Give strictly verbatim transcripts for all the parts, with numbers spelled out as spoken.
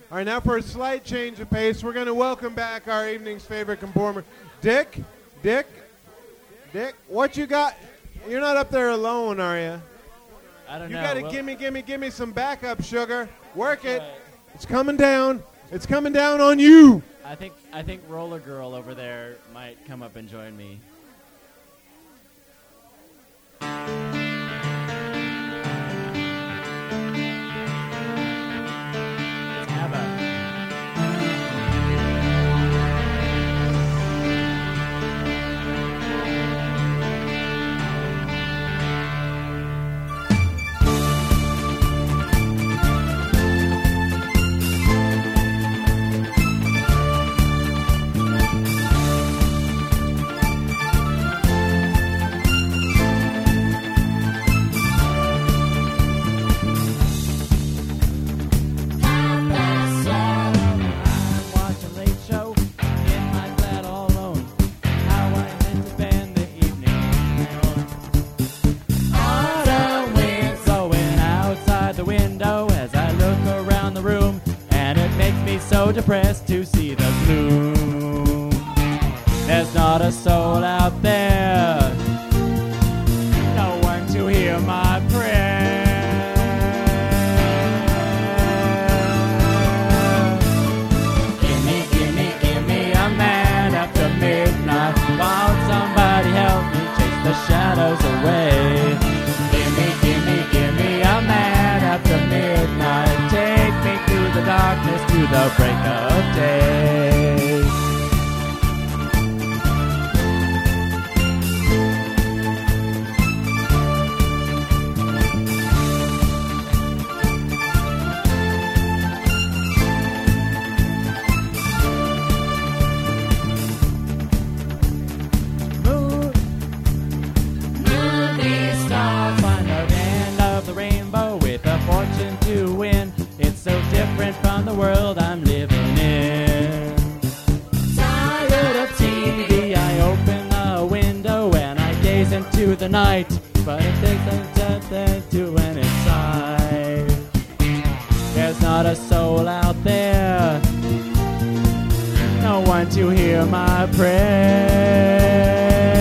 All right, now for a slight change of pace, we're going to welcome back our evening's favorite performer, Dick. Dick? Dick, what you got? You're not up there alone, are you? I don't you know. You got to well, gimme, gimme, gimme some backup, sugar. Work it. Right. It's coming down. It's coming down on you. I think I think Roller Girl over there might come up and join me. It's ABBA. Depressed to see the gloom. There's not a soul out there, no one to hear my prayer. Gimme, gimme, gimme a man after midnight. Won't somebody help me chase the shadows away? Gimme, gimme, gimme a man after midnight. Take me through the darkness to the break of day. Moon, movie star, find the end of the rainbow with a fortune to win. It's so different from the world I'm living in. Tired of T V, I open the window and I gaze into the night, but it takes a death to went inside. There's not a soul out there, no one to hear my prayer.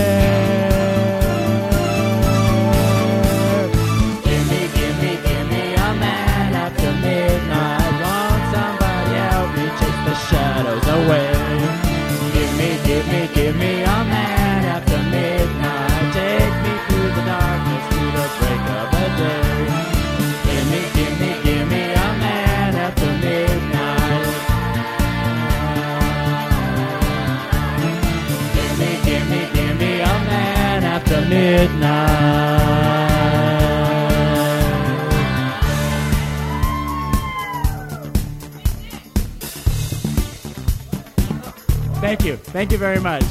Gimme, gimme, gimme a man after midnight. Won't somebody help me chase the shadows away? Give me, give me, give me a man after midnight. Take me through the darkness to the break of the day. Give me, give me, give me a man after midnight. Give me, give me, give me a man after midnight. Thank you. Thank you very much.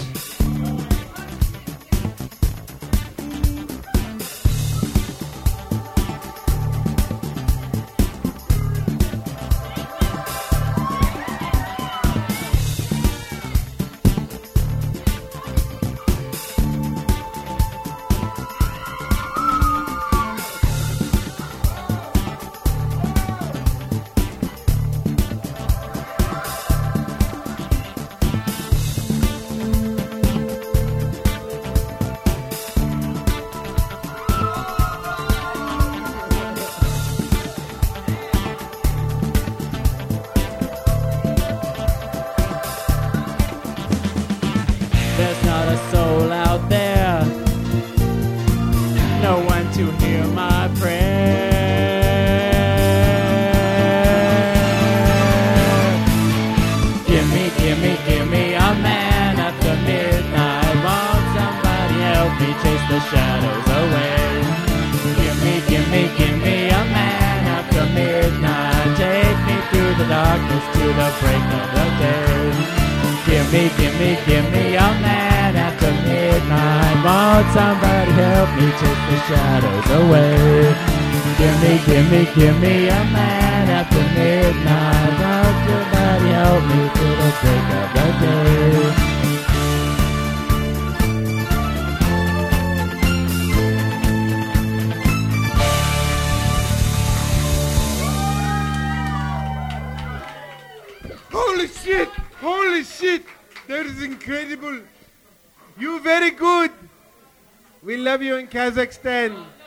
There's not a soul out there, no one to hear my prayer. Gimme, gimme, gimme a man after midnight. Won't somebody help me chase the shadows away? Gimme, gimme, gimme a man after midnight. Take me through the darkness to the break of the day. Gimme, gimme, gimme a man after midnight. Won't somebody help me chase the shadows away? Gimme, gimme, gimme a man after midnight. Won't somebody help me to the break of the day? Holy shit! Holy shit! That is incredible. You very good. We love you in Kazakhstan.